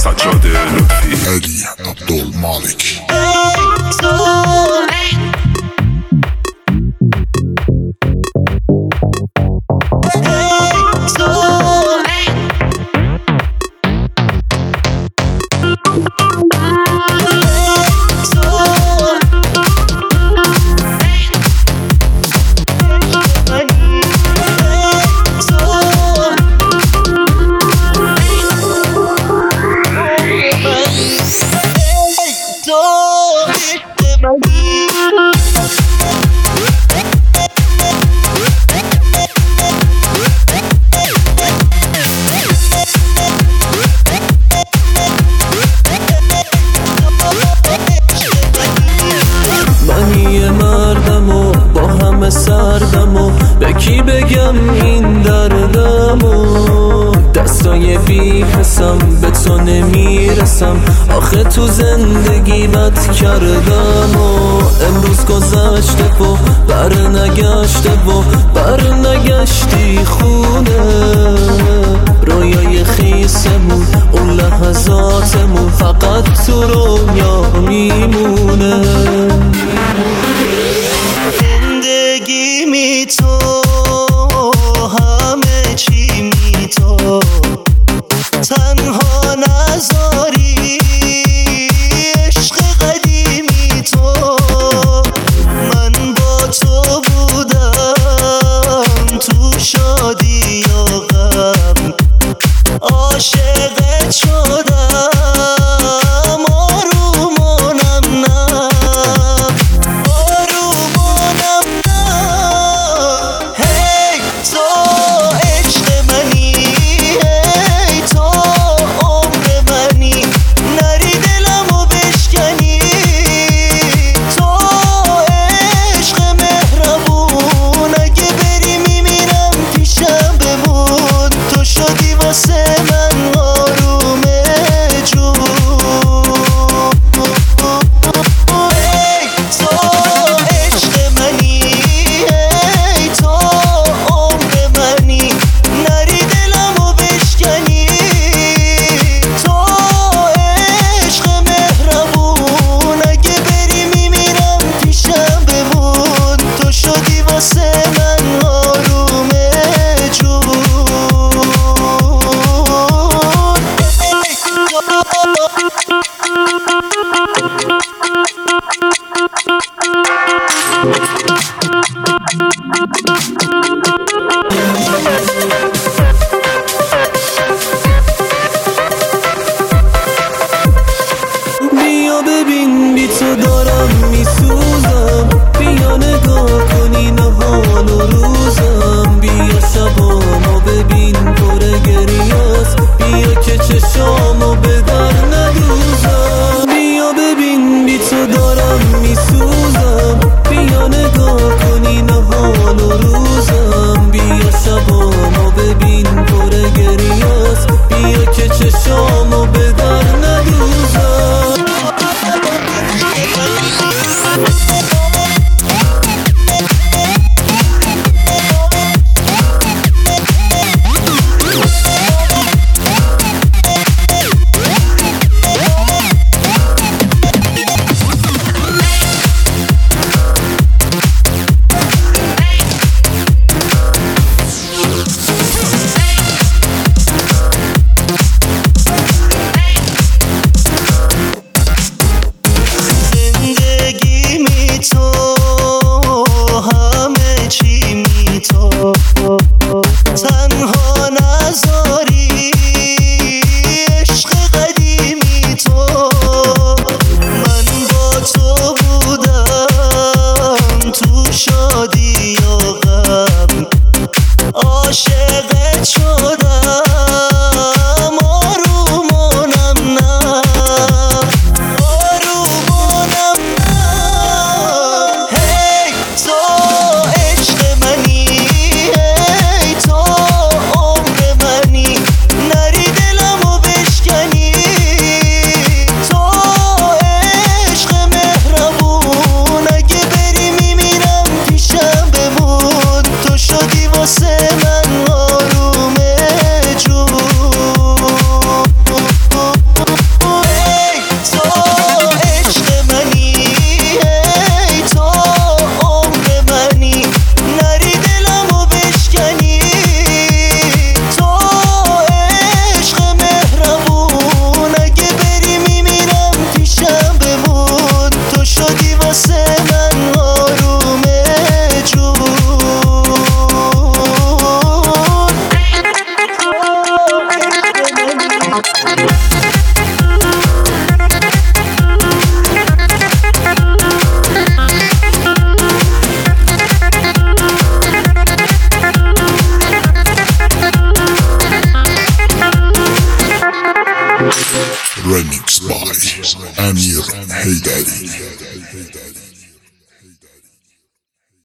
سجاد لطفی. ادی عبدالمالک. سردمو به کی بگم این دردمو، دستای بی حسم به تو نمیرسم، آخه تو زندگی بد کردم و امروز گذشته و برنگشتی خونه، رویای خیسمون اون لحظاتمون فقط تو رویا میمونه. زندگی می تو همه چی می تو، تنها نذاری عشق قدیمی تو، من با تو بودم تو شادی و غم، عاشقت شدم بیا ببین بی تو دارم میسوزم، بیا نگاه کنی نهان و روزم، بیا شبامو ببین پر گریاست، بیا که چشامو به در ندوزم، بیا ببین بی تو دارم میسوزم، بیا نگاه کنی نهان و روزم، بیا شبامو ببین پر گریاست، بیا که چشامو به در ندوزم. هیدری.